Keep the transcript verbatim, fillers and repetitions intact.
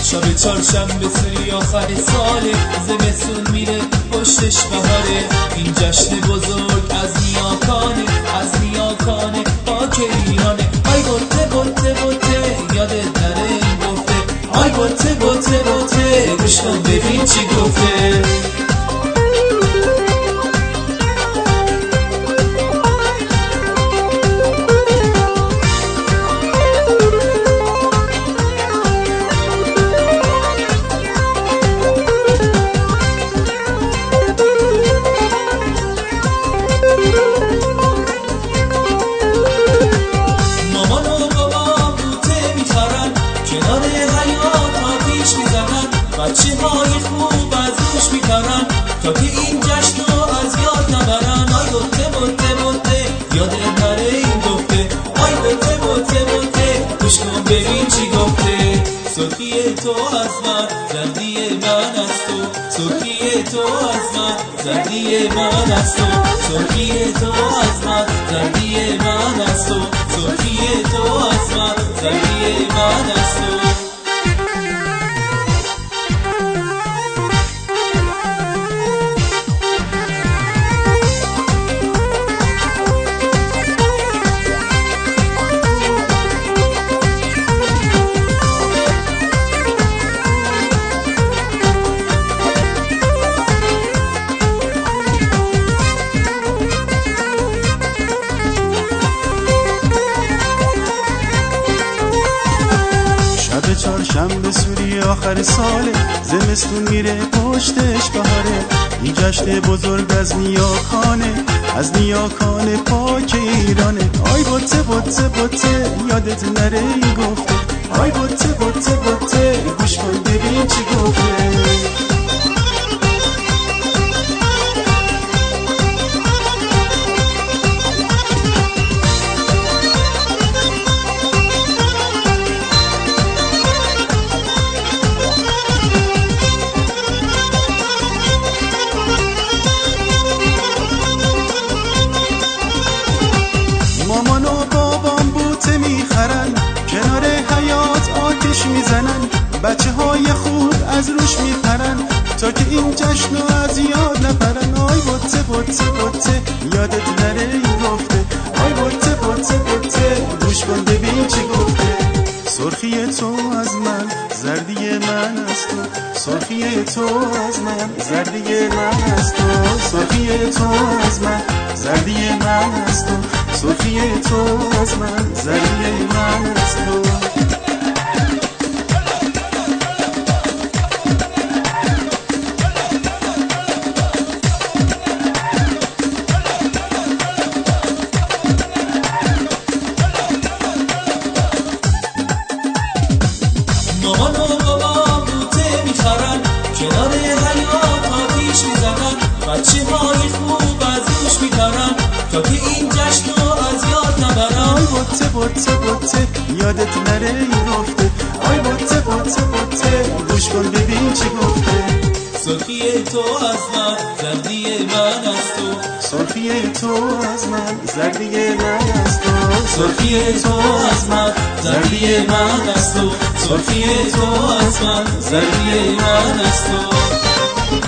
شب چهارشنبه سوری آخر ساله، زمستون میره پشتش بهاره. این جشن بزرگ از نیاکانه، از نیاکانه پاک ایرانه. آی بوته بوته بوته یادت نره این گفته، آی بوته بوته بوته گوش کن ببین چی گفته. بچه های خوب از روش میپرن تا که این جشن رو از یاد نبرن. آی بوته بوته بوته یادت نره این گفته، آی بوته بوته بوته گوش کن ببین چی گفته. سرخی تو از من زردی من از تو، سرخی تو از من زردی من از تو، سرخی تو از من زردی من از تو، سرخی تو از من زردی من از تو. چهارشنبه سوری آخر ساله، زمستون میره پشتش بهاره. این جشن بزرگ از نیاکانه، از نیاکانه پاک ایرانه. آی بوته بوته بوته یادت نره این گفته، آی بوته بوته بوته گوش کن ببین چی گفته. مامان و بابام بوته میخرن، کنار حیات آتش میزنن. بچه های خوب از روش میپرن تا که این جشن رو از یاد نپرن. آی بوته بوته بوته یادت نره این گفته، آی بوته بوته بوته گوش کن ببین چی گفته. سرخی تو از من زردی من از تو، سرخی تو از من زردی من از تو، سرخی تو از من زردی من از تو، سرخی تو از من زردی من از تو. مامان و بابا بوته میخرن، کنار حیات آتیش میزنن. بچه های خوب از روش میپرن تا که این جشن رو از یاد نبرن. آی بوته بوته بوته یادت نره این گفته، آی بوته بوته بوته گوش کن ببین چی گفته. سرخی تو از من زردی من از تو، سرخی تو از من زردی من از تو، سرخی تو از من زردی من از تو، سرخی تو از من زردی من از تو.